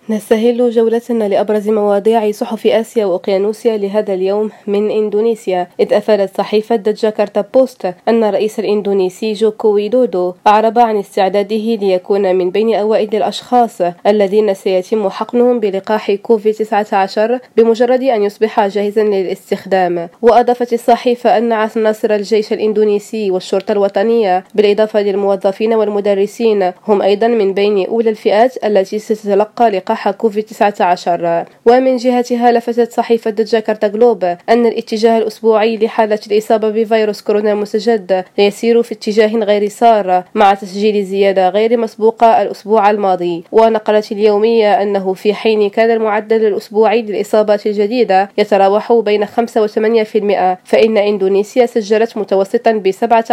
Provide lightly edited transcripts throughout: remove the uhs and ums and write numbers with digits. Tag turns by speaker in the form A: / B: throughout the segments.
A: نستهل جولتنا لأبرز مواضيع صحف آسيا وأوقيانوسيا لهذا اليوم من إندونيسيا، إذ أفادت صحيفة جاكرتا بوست أن الرئيس الإندونيسي جوكو ويدودو أعرب عن استعداده ليكون من بين أوائل الأشخاص الذين سيتم حقنهم بلقاح كوفيد-19 بمجرد أن يصبح جاهزا للاستخدام. وأضافت الصحيفة أن عناصر الجيش الإندونيسي والشرطة الوطنية بالإضافة للموظفين والمدرسين هم أيضا من بين أولى الفئات التي ستتلقى لقاح كوفيد-19. ومن جهتها لفتت صحيفة جاكرتا جلوب أن الاتجاه الأسبوعي لحالة الإصابة بفيروس كورونا المستجد يسير في اتجاه غير سار، مع تسجيل زيادة غير مسبوقة الأسبوع الماضي. ونقلت اليومية أنه في حين كان المعدل الأسبوعي للإصابات الجديدة يتراوح بين 5 و8%، فإن إندونيسيا سجلت متوسطا ب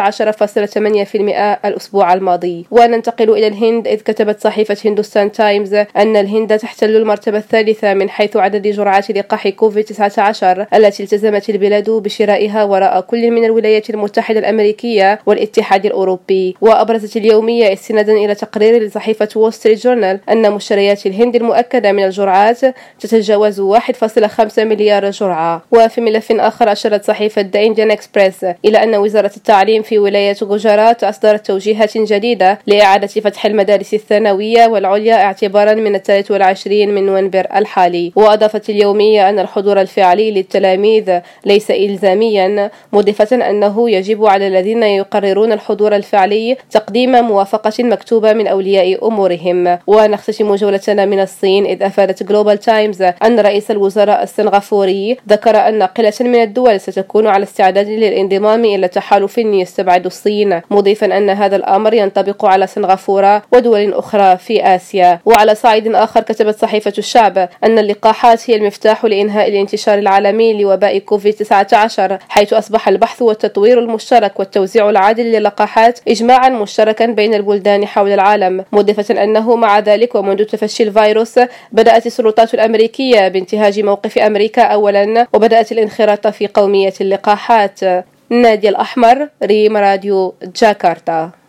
A: 17.8% الأسبوع الماضي. وننتقل إلى الهند، إذ كتبت صحيفة هندوستان تايمز أن الهند تحتل المرتبة الثالثة من حيث عدد جرعات لقاح كوفيد-19 التي التزمت البلاد بشرائها، وراء كل من الولايات المتحدة الأمريكية والاتحاد الأوروبي. وأبرزت اليومية استنادا إلى تقرير لصحيفة وول ستريت جورنال أن مشتريات الهند المؤكدة من الجرعات تتجاوز 1.5 مليار جرعة. وفي ملف آخر، أشارت صحيفة ذا إنديان إكسبريس إلى أن وزارة التعليم في ولاية جوجرات أصدرت توجيهات جديدة لإعادة فتح المدارس الثانوية والعليا اعتبارا من 23 من نوفمبر الحالي. وأضافت اليومية أن الحضور الفعلي للتلاميذ ليس إلزاميا، مضيفة أنه يجب على الذين يقررون الحضور الفعلي تقديم موافقة مكتوبة من أولياء أمورهم. ونختتم جولتنا من الصين، إذ أفادت جلوبال تايمز أن رئيس الوزراء السنغافوري ذكر أن قلة من الدول ستكون على استعداد للانضمام إلى تحالف يستبعد الصين، مضيفا أن هذا الأمر ينطبق على سنغافورة ودول أخرى في آسيا. وعلى صعيد آخر، كتبت صحيفة الشعب أن اللقاحات هي المفتاح لإنهاء الانتشار العالمي لوباء كوفيد-19، حيث أصبح البحث والتطوير المشترك والتوزيع العادل للقاحات إجماعا مشتركا بين البلدان حول العالم، مضيفة أنه مع ذلك ومنذ تفشي الفيروس بدأت السلطات الأمريكية بانتهاج موقف أمريكا أولا، وبدأت الانخراط في قومية اللقاحات. نادية الأحمر، ريم راديو جاكرتا.